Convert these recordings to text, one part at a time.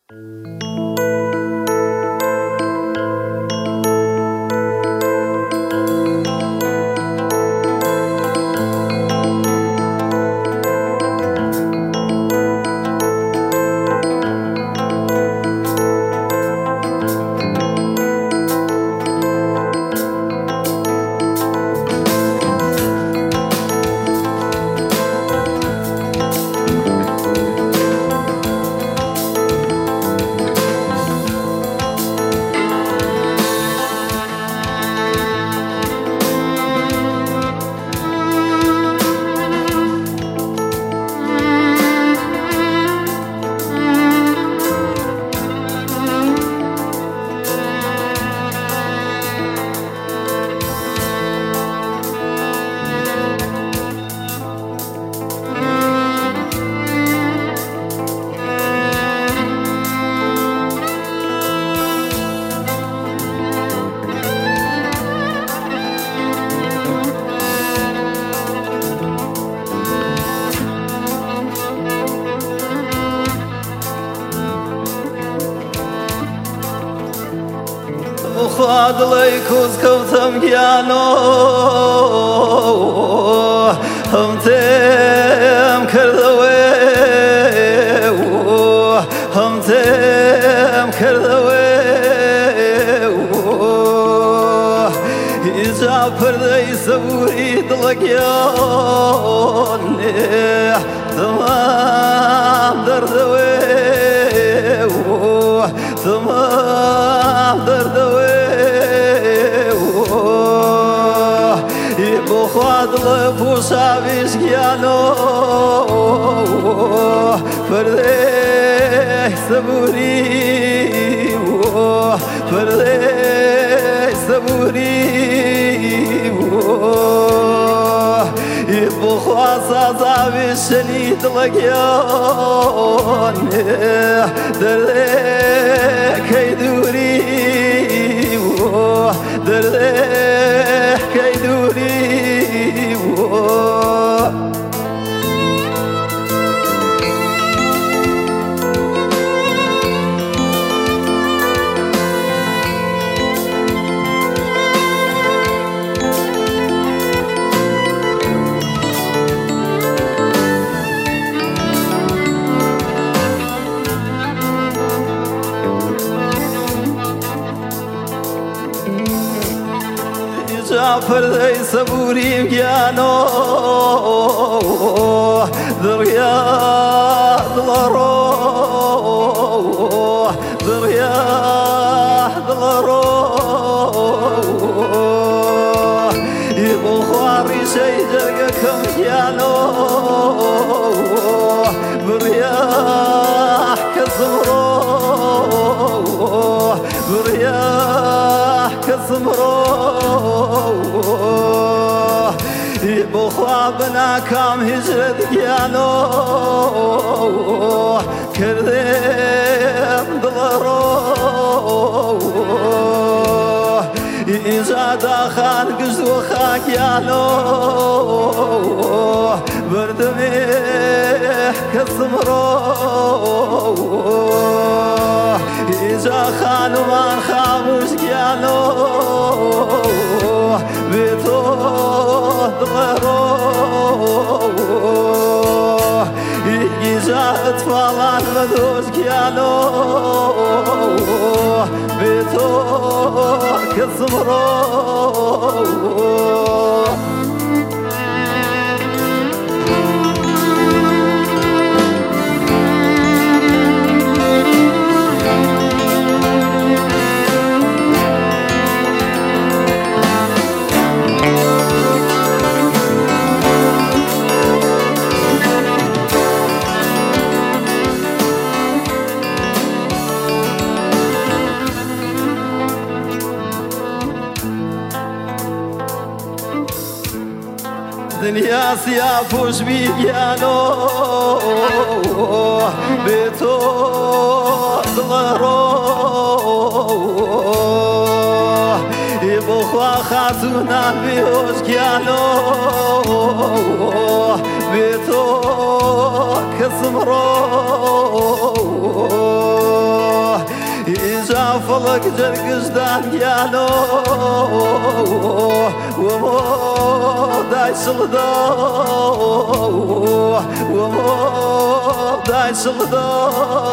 خاد لیکوز کوتم گیانو هم تم کردوی هم تم کردوی ایجا پردی سوری دلگیان تمام دردوی تمام دردوی بخواد لبوساویش گیانو فرده سبوری فرده سبوری بخواد سازاویش شنید لگیان درده کی دوری درده کی دوری پردی سبوریم گیانو دریا دلارو دریا دلارو ایبو خواری شیدرگا کم گیانو بریا کسمرو بریا کسمرو بخوابنا کام هجرت گیانو کردم دلارو اینجا داخل گشت و خاکیانو بردمه کسمرو اینجا خانمان خاموش گیانو بیتو دلارو اینجا اطفالان مدوش گیانو بیتو کسمرو دنیا سیاه پوش بیگیانو به تو دلارو ای بخوا خاتونان بیوش گیانو به تو کسم رو فلك جرقزدان يانو ومو داي سلدو ومو داي سلدو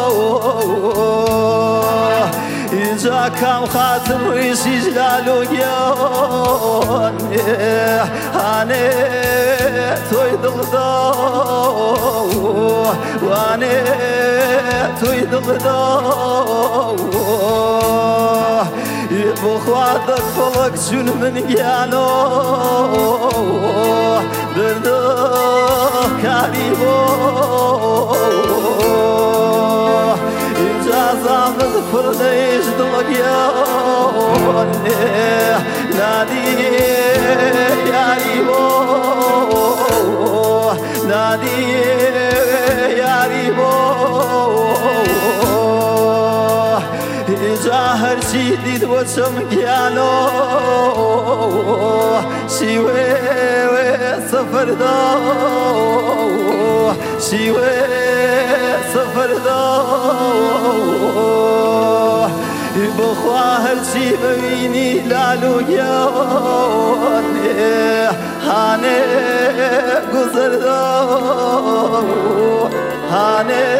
إذا كان خاطر ريسي جلالو يوني هاني توي دلدو واني توي دلدو بخواتك فلك جن من يانو دردو كاريبو إجازة فرنيش دلقيوني نادي ياريبو نادي ياريبو جاهر شديد وشمكيانو شيوي سفر دو شيوي سفر دو بخواهر شي ببيني لالو يوني هاني گذر دو هاني